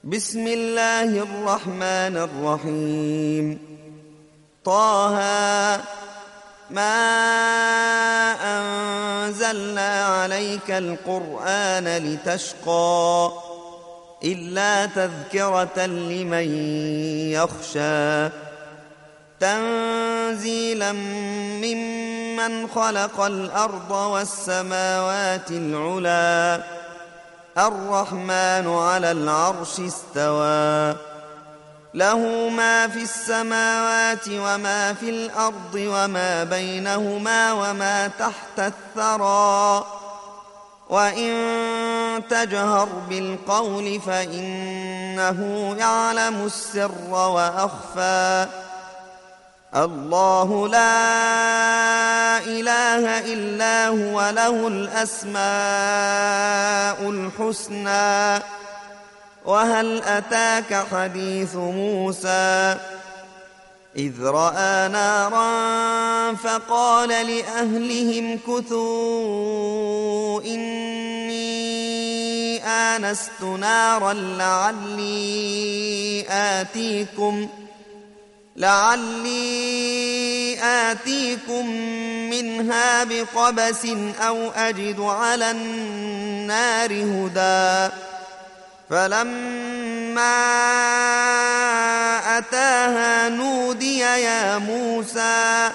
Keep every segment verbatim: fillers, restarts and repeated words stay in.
بسم الله الرحمن الرحيم. طه ما أنزلنا عليك القرآن لتشقى إلا تذكرة لمن يخشى تنزيلا ممن خلق الأرض والسماوات العلى الرحمن على العرش استوى له ما في السماوات وما في الأرض وما بينهما وما تحت الثرى وإن تجهر بالقول فإنه يعلم السر وأخفى الله لا إله إلا هو له الأسماء الحسنى وهل أتاك حديث موسى إذ رأى نارا فقال لأهلهم كثوا إني آنست نارا لعلي آتيكم لعلي آتيكم منها بقبس أو أجد على النار هدى فلما أتاها نودي يا موسى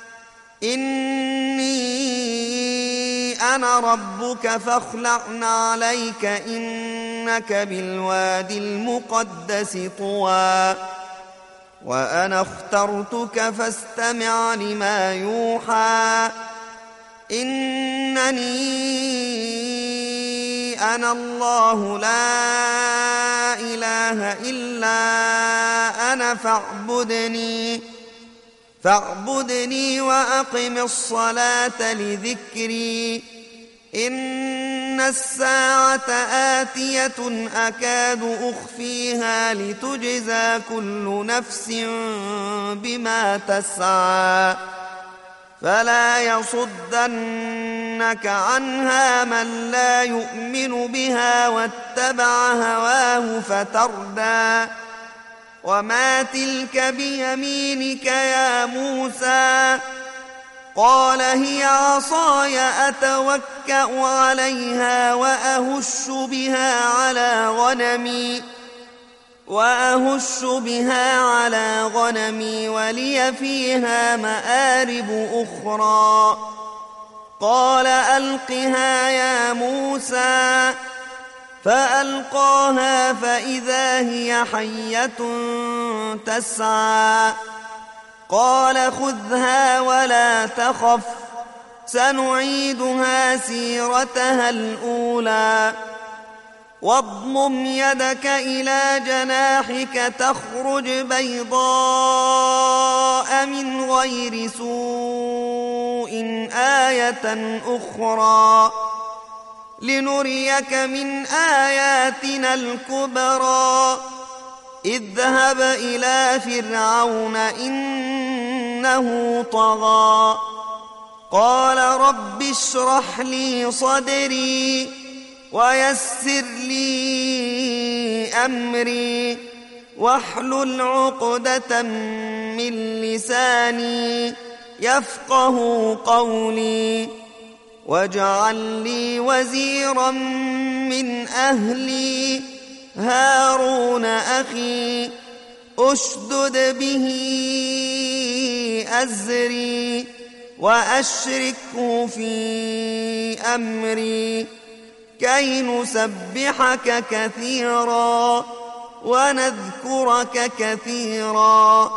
إني أنا ربك فاخلع عليك إنك بالوادي المقدس طوى وأنا اخترتك فاستمع لما يوحى إنني أنا الله لا إله إلا أنا فاعبدني فاعبدني وأقم الصلاة لذكري إن الساعة آتية أكاد أخفيها لتجزى كل نفس بما تسعى فلا يصدنك عنها من لا يؤمن بها واتبع هواه فتردى وما تلك بيمينك يا موسى قال هي عصاي أتوكأ عليها وأهش بها على غنمي وأهش بها على غنمي ولي فيها مآرب أخرى قال ألقها يا موسى فألقاها فإذا هي حية تسعى قال خذها ولا تخف سنعيدها سيرتها الأولى واضمم يدك إلى جناحك تخرج بيضاء من غير سوء آية أخرى لنريك من آياتنا الكبرى اذهب إلى فرعون إنه طغى قال رب اشرح لي صدري ويسر لي أمري واحلل عقدة من لساني يفقه قولي واجعل لي وزيرا من أهلي هارون أخي أشدد به أزري وأشركه في أمري كي نسبحك كثيرا ونذكرك كثيرا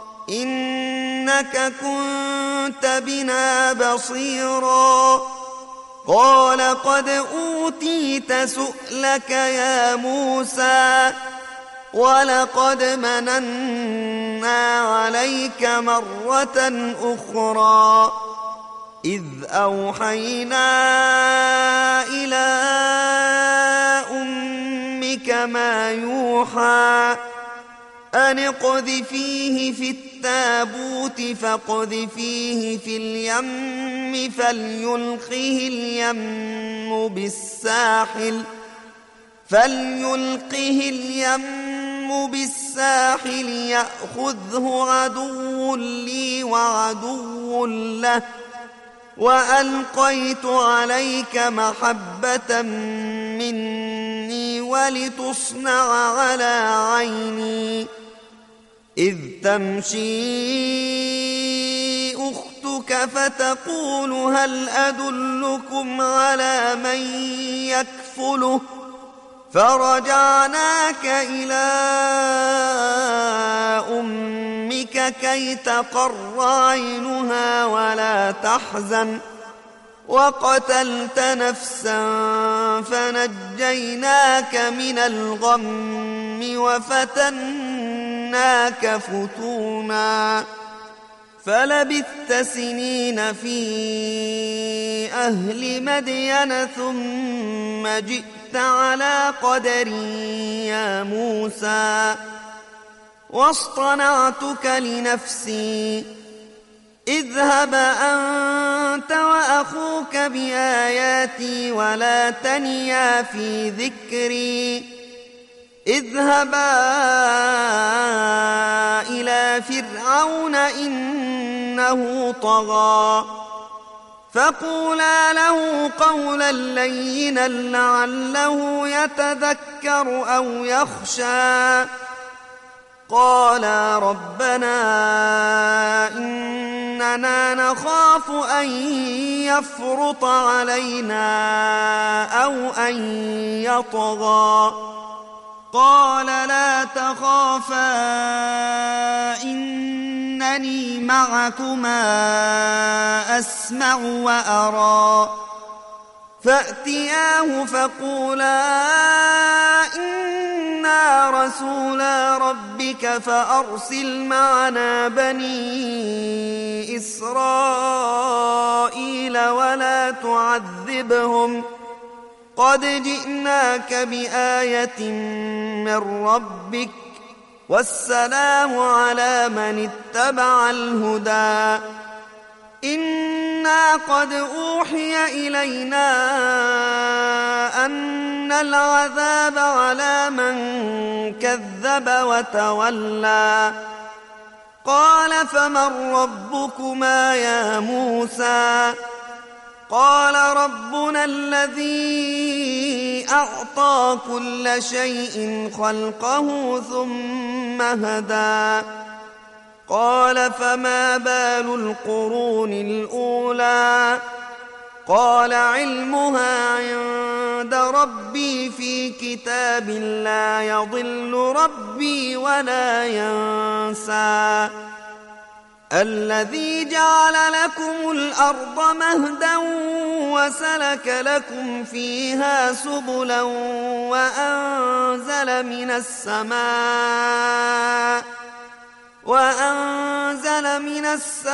إنك كنت بنا بصيرا قال قد أوتيت سؤلك يا موسى ولقد مننا عليك مرة أخرى إذ أوحينا إلى أمك ما يوحى أن اقذفيه في التابوت فاقذفيه في اليم فليلقه اليم بالساحل فليلقه اليم بالساحل يأخذه عدو لي وعدو له وألقيت عليك محبة مني ولتصنع على عيني إذ تمشي أختك فتقول هل أدلكم على من يكفله فرجعناك إلى أمك كي تقر عينها ولا تحزن وقتلت نفسا فنجيناك من الغم وفتناك فتونا فلبثت سنين في أهل مدين ثم جئت على قدري يا موسى واصطنعتك لنفسي اذهب أنت وأخوك بآياتي ولا تنيا في ذكري اذهبا إلى فرعون إنه طغى فقولا له قولا لينا لعله يتذكر أو يخشى قالا ربنا إننا نخاف أن يفرط علينا أو أن يطغى قال لا تخافا إنني معكما أسمع وأرى فأتياه فقولا إنا رسولا ربك فأرسل معنا بني إسرائيل ولا تعذبهم قد جئناك بآية من ربك والسلام على من اتبع الهدى إنا قد أوحي إلينا أن العذاب على من كذب وتولى قال فمن ربكما يا موسى قال ربنا الذي أعطى كل شيء خلقه ثم هدى قال فما بال القرون الأولى قال علمها عند ربي في كتاب لا يضل ربي ولا ينسى الذي جعل لكم الأرض مهدا وسلك لكم فيها سبلا وأنزل من السماء وأنزل من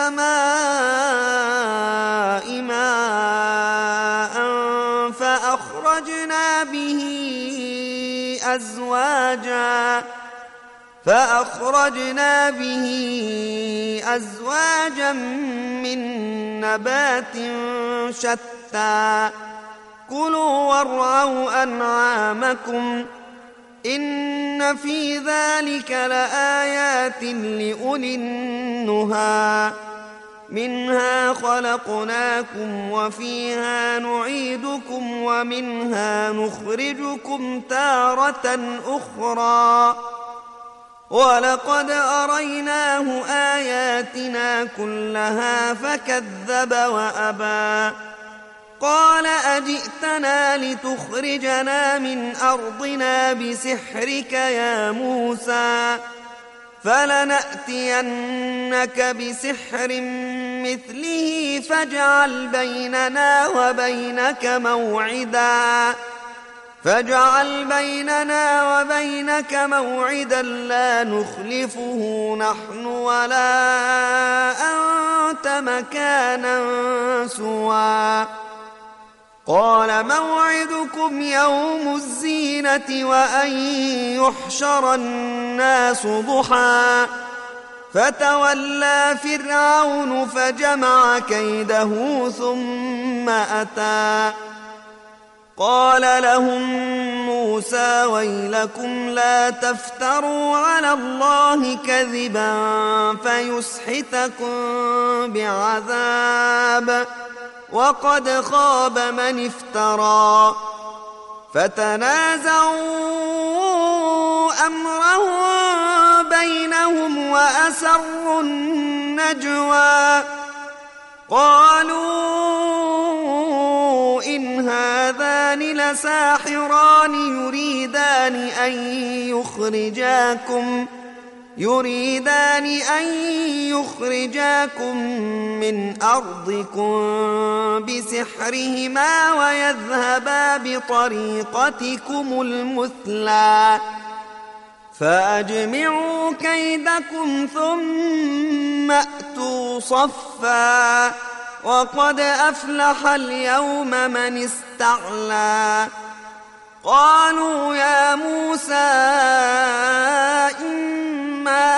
السماء ماء فأخرجنا به أزواجا فأخرجنا به أزواجا من نبات شتى كلوا وارعوا أنعامكم إن في ذلك لآيات لأولي النهى منها خلقناكم وفيها نعيدكم ومنها نخرجكم تارة أخرى ولقد أريناه آياتنا كلها فكذب وأبى قال أجئتنا لتخرجنا من أرضنا بسحرك يا موسى فلنأتينك بسحر مثله فاجعل بيننا وبينك موعدا فاجعل بيننا وبينك موعدا لا نخلفه نحن ولا أنت مكانا سوى قال موعدكم يوم الزينة وأن يحشر الناس ضحى فتولى فرعون فجمع كيده ثم أتى قال لهم موسى موسى ويلكم لا تفتروا على الله كذبا فيسحتكم بعذاب وقد خاب من افترى فتنازعوا أمرهم بينهم وأسروا النجوى قالوا إن هذان لساحران يريدان أن يخرجاكم يريدان أن يخرجاكم من أرضكم بسحرهما ويذهبا بطريقتكم المثلى فأجمعوا كيدكم ثم أتوا صفا وقد أفلح اليوم من استعلى قالوا يا موسى إما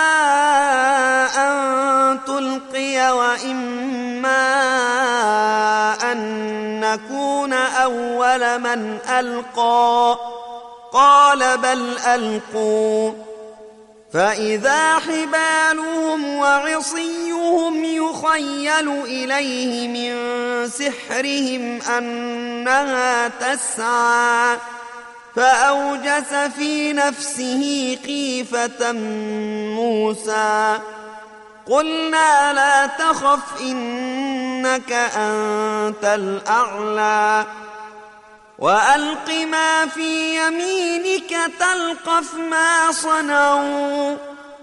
أن تلقي وإما أن نكون أول من ألقى قال بل ألقوا فإذا حبالهم وعصيهم يخيل إليه من سحرهم أنها تسعى فأوجس في نفسه خيفة موسى قلنا لا تخف إنك أنت الأعلى وألق ما في يمينك تلقف ما صنعوا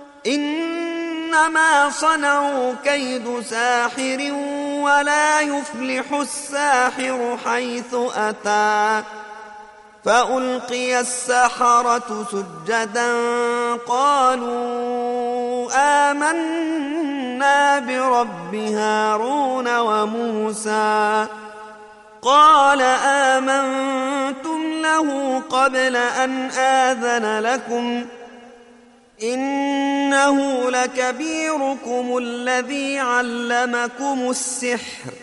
إنما صنعوا كيد ساحر ولا يفلح الساحر حيث أتى فألقي السحرة سجدا قالوا آمنا برب هارون وموسى قال آمنتم له قبل أن آذن لكم إنه لكبيركم الذي علمكم السحر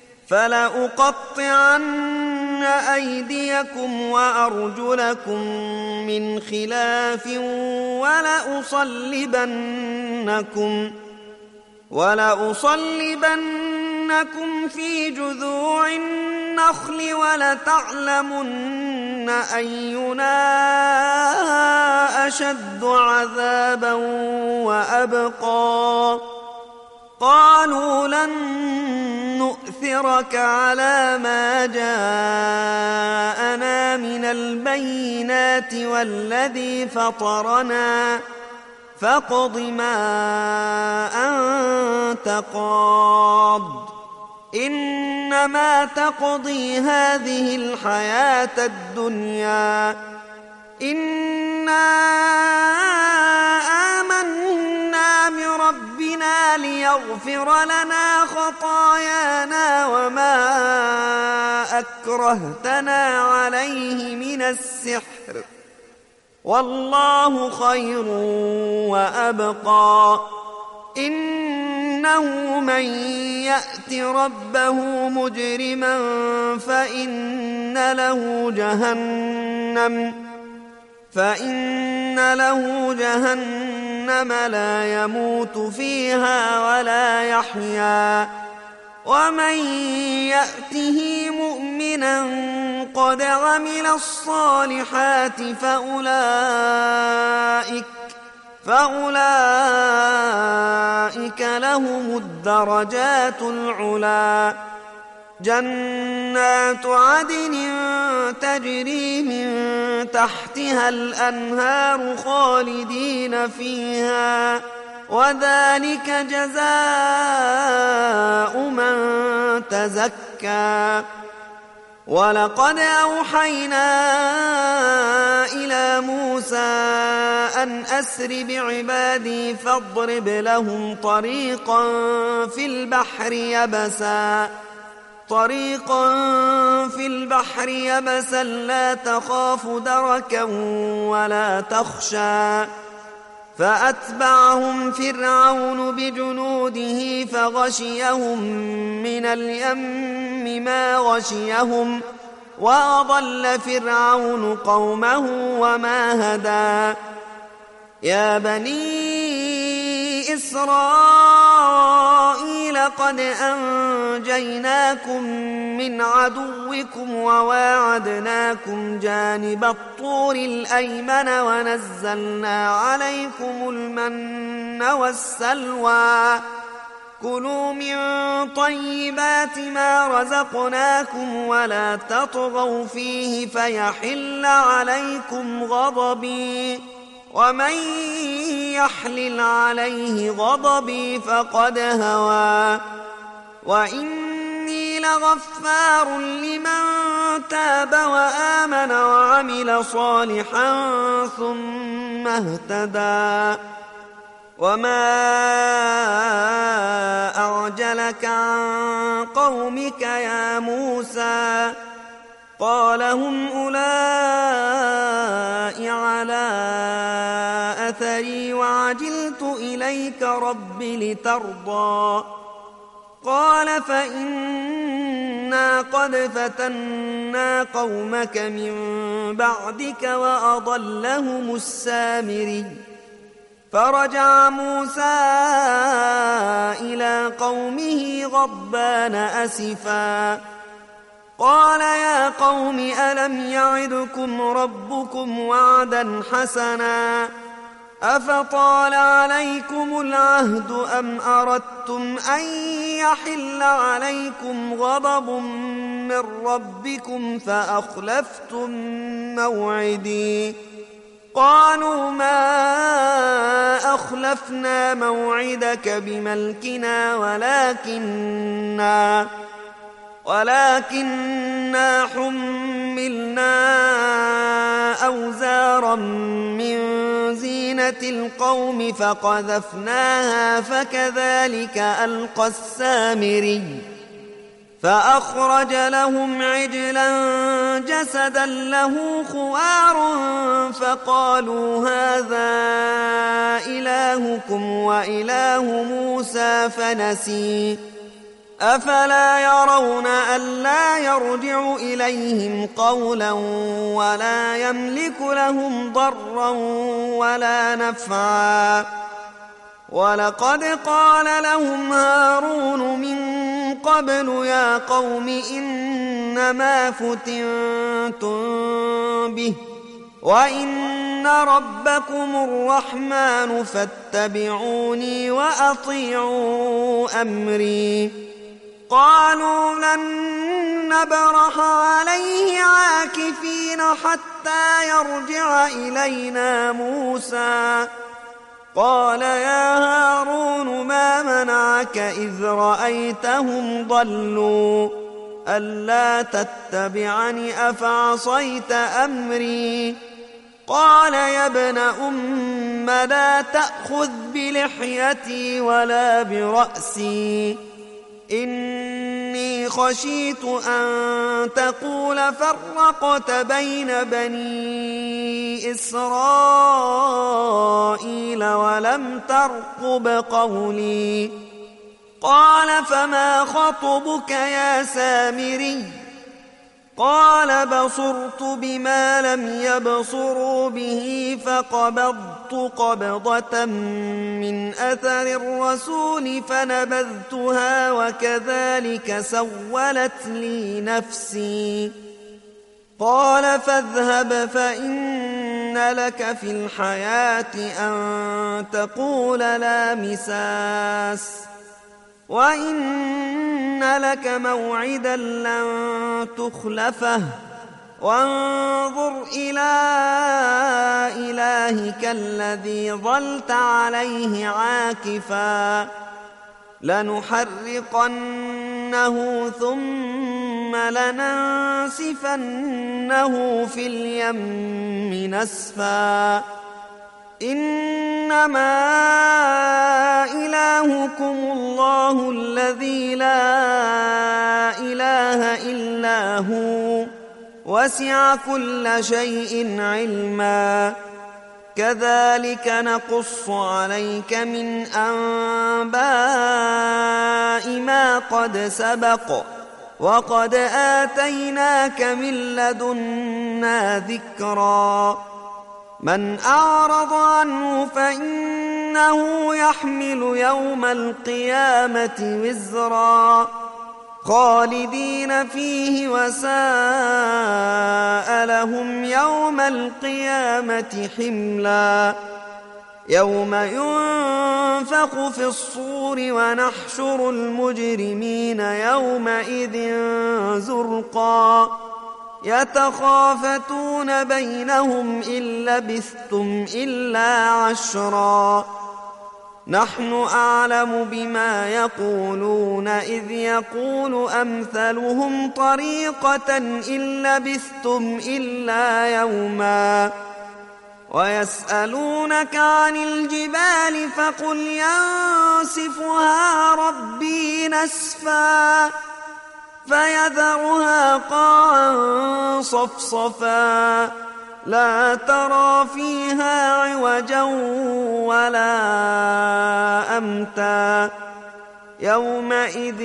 فلأقطعن أيديكم وأرجلكم من خلاف ولأصلبنكم ولأصلبنكم في جذوع النخل ولتعلمن أينا أشد عذابا وأبقى قالوا لن نؤثرك على ما جاءنا من البينات والذي فطرنا فاقض ما أنت قاض إنما تقضي هذه الحياة الدنيا إنا آمنا بربنا ليغفر لنا خطايانا وما أكرهتنا عليه من السحر والله خير وأبقى إنه من يأت ربه مجرما فإن له جهنم فإن له جهنم لا يموت فيها ولا يحيا ومن يأته مؤمنا قد عمل الصالحات فأولئك فأولئك لهم الدرجات العلا جنات عدن تجري من تحتها الأنهار خالدين فيها وذلك جزاء من تزكى ولقد أوحينا إلى موسى أن أسر بعبادي فاضرب لهم طريقا في البحر يبسا طريقا في البحر يبسا لا تخاف دركا ولا تخشى فأتبعهم فرعون بجنوده فغشيهم من اليم ما غشيهم وأضل فرعون قومه وما هدى يا بني إسرائيل قد أنجيناكم من عدوكم وواعدناكم جانب الطور الأيمن ونزلنا عليكم المن والسلوى كلوا من طيبات ما رزقناكم ولا تطغوا فيه فيحل عليكم غضبي ومن يحلل عليه غضبي فقد هوى وإني لغفار لمن تاب وآمن وعمل صالحا ثم اهتدى وما أعجلك عن قومك يا موسى قال هم أولئك على أثري وعجلت إليك رب لترضى قال فإنا قد فتنا قومك من بعدك وأضلهم السامري فرجع موسى إلى قومه غضبان أسفا قال يا قوم ألم يعدكم ربكم وعدا حسنا أفطال عليكم العهد أم أردتم أن يحل عليكم غضب من ربكم فأخلفتم موعدي قالوا ما أخلفنا موعدك بملكنا ولكننا ولكننا حملنا أوزارا من زينة القوم فقذفناها فكذلك ألقى السامري فأخرج لهم عجلا جسدا له خوار فقالوا هذا إلهكم وإله موسى فنسي أفلا يرون ألا يرجع إليهم قولا ولا يملك لهم ضرا ولا نفعا ولقد قال لهم هارون من قبل يا قوم إنما فتنتم به وإن ربكم الرحمن فاتبعوني وأطيعوا أمري قالوا لن نبرح عليه عاكفين حتى يرجع إلينا موسى قال يا هارون ما منعك إذ رأيتهم ضلوا ألا تتبعني أفعصيت أمري قال يا ابن أم لا تأخذ بلحيتي ولا برأسي إني خشيت أن تقول فرقت بين بني إسرائيل ولم ترقب قولي قال فما خطبك يا سامري قال بصرت بما لم يبصروا به فقبضت قبضة من أثر الرسول فنبذتها وكذلك سولت لي نفسي قال فاذهب فإن لك في الحياة أن تقول لا مساس وإن لك موعدا لن تخلفه وانظر إلى إلهك الذي ظلت عليه عاكفا لنحرقنه ثم لننسفنه في اليم نسفا إنما إلهكم الله الذي لا إله إلا هو وسع كل شيء علما كذلك نقص عليك من أنباء ما قد سبق وقد آتيناك من لدنا ذكرا من أعرض عنه فإنه يحمل يوم القيامة وزرا خالدين فيه وساء لهم يوم القيامة حملا يوم ينفخ في الصور ونحشر المجرمين يومئذ زرقا يتخافتون بينهم إن لبثتم إلا عشرا نحن أعلم بما يقولون إذ يقول أمثلهم طريقة إن لبثتم إلا يوما ويسألونك عن الجبال فقل ينسفها ربي نسفا فيذرها قاعا صفصفا لا ترى فيها عوجا ولا أمتا يومئذ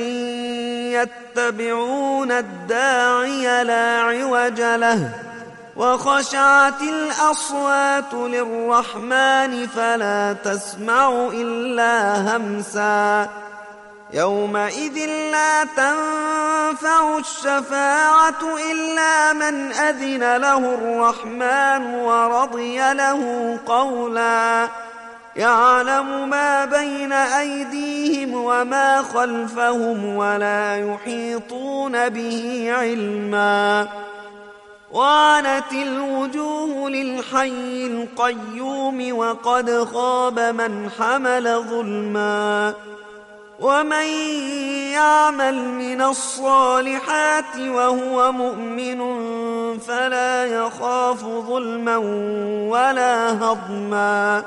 يتبعون الداعي لا عوج له وخشعت الأصوات للرحمن فلا تسمع إلا همسا يومئذ لا تنفع الشفاعة إلا من أذن له الرحمن ورضي له قولا يعلم ما بين أيديهم وما خلفهم ولا يحيطون به علما وعنت الوجوه للحي القيوم وقد خاب من حمل ظلما ومن يعمل من الصالحات وهو مؤمن فلا يخاف ظلما ولا هضما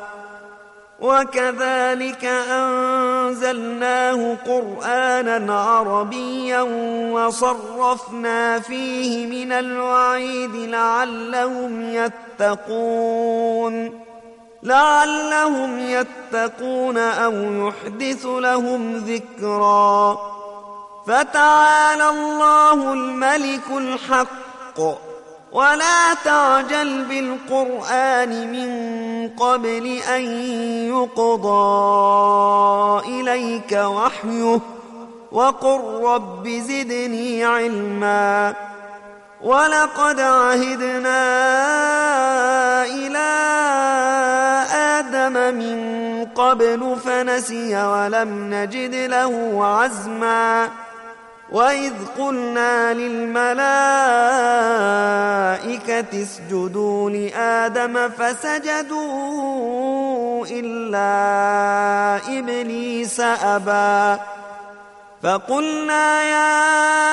وكذلك أنزلناه قرآنا عربيا وصرفنا فيه من الوعيد لعلهم يتقون لعلهم يتقون أو يحدث لهم ذكرا فتعالى الله الملك الحق ولا تعجل بالقرآن من قبل أن يقضى إليك وحيه وقل رب زدني علما ولقد عهدنا إلى آدم من قبل فنسي ولم نجد له عزما وإذ قلنا للملائكة اسجدوا لآدم فسجدوا إلا إبليس أبى فقلنا يا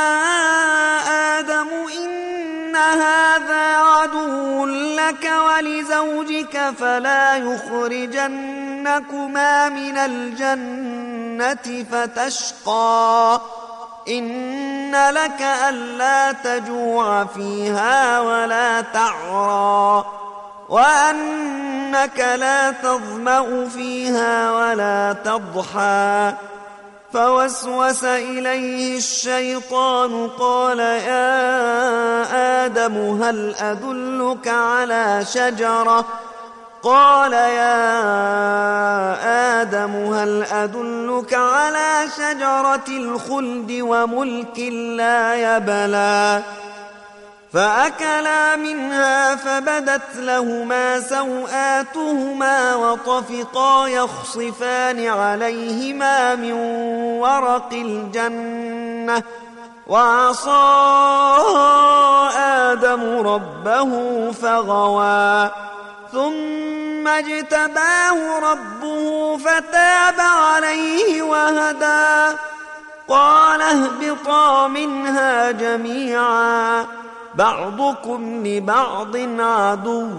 آدم إن هذا عدو لك ولزوجك فلا يخرجنكما من الجنة فتشقى إن لك ألا تجوع فيها ولا تعرى وأنك لا تظمأ فيها ولا تضحى فوسوس إليه الشيطان قال يا آدم هل أدلك على شجرة قال يا آدم هل أدلك على شجرة الخلد وملك لا يبلى فأكلا منها فبدت لهما سوآتهما وطفقا يخصفان عليهما من ورق الجنة وعصى آدم ربه فغوى ثم اجتباه ربه فتاب عليه وهدى قال اهبطا منها جميعا بعضكم لبعض عدو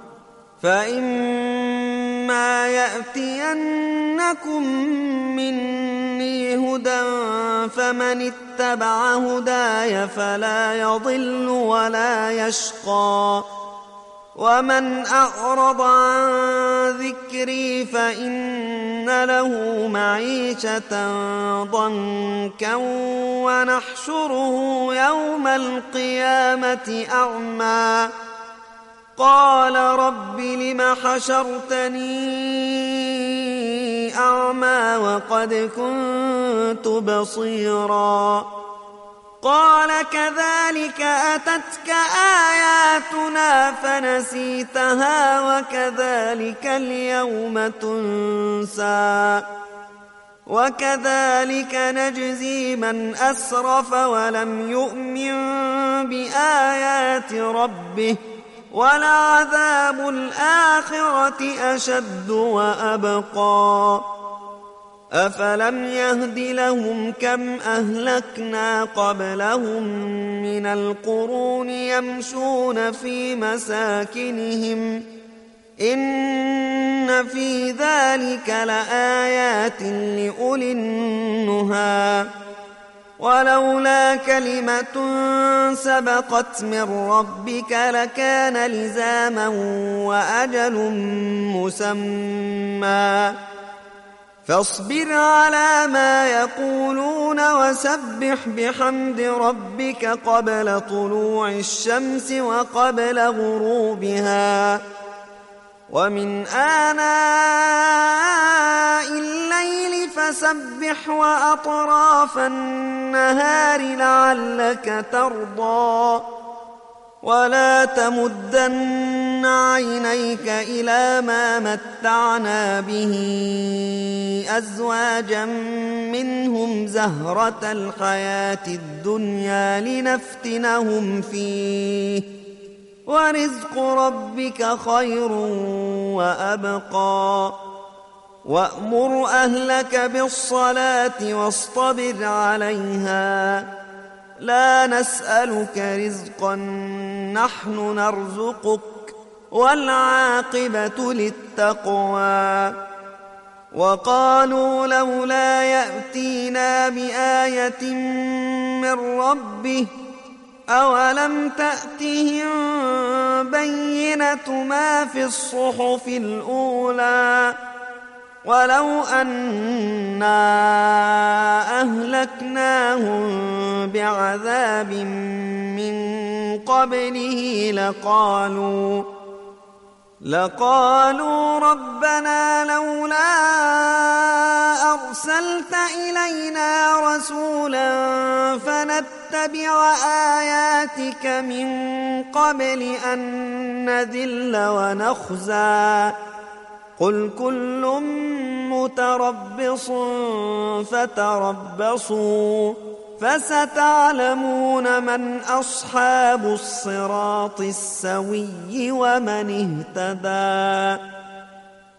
فإما يأتينكم مني هدى فمن اتبع هداي فلا يضل ولا يشقى ومن أعرض عن ذكري فإن وإن له معيشة ضنكا ونحشره يوم القيامة أعمى قال رب لم حشرتني أعمى وقد كنت بصيرا قال كذلك أتتك آياتنا فنسيتها وكذلك اليوم تنسى وكذلك نجزي من أسرف ولم يؤمن بآيات ربه ولعذاب الآخرة أشد وأبقى أفلم يهد لهم كم أهلكنا قبلهم من القرون يمشون في مساكنهم إن في ذلك لآيات لأولي النهى ولولا كلمة سبقت من ربك لكان لزاما وأجل مسمى فاصبر على ما يقولون وسبح بحمد ربك قبل طلوع الشمس وقبل غروبها ومن آناء الليل فسبح وأطراف النهار لعلك ترضى ولا تمدن عينيك إلى ما متعنا به أزواجا منهم زهرة الحياة الدنيا لنفتنهم فيه ورزق ربك خير وأبقى وأمر أهلك بالصلاة واصطبر عليها لا نسألك رزقا نحن نرزقك والعاقبة للتقوى وقالوا لولا يأتينا بآية من ربه أولم تأتهم بينة ما في الصحف الأولى ولو أنا أهلكناهم بعذاب من قبله لقالوا لقالوا ربنا لولا أرسلت إلينا رسولا فنتبع آياتك من قبل أن نذل ونخزى قل كل متربص فتربصوا فستعلمون من أصحاب الصراط السوي ومن اهتدى